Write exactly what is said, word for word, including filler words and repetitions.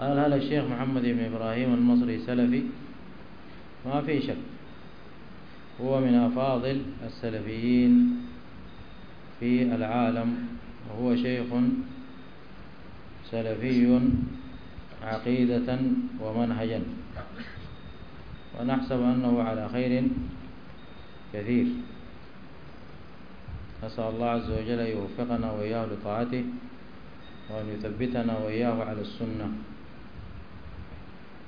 قال هل الشيخ محمد بن إبراهيم المصري سلفي؟ ما في شك، هو من أفاضل السلفيين في العالم، وهو شيخ سلفي عقيدة ومنهجا، ونحسب أنه على خير كثير. نسأل الله عز وجل أن يوفقنا وإياه لطاعته، وأن يثبتنا وإياه على السنة.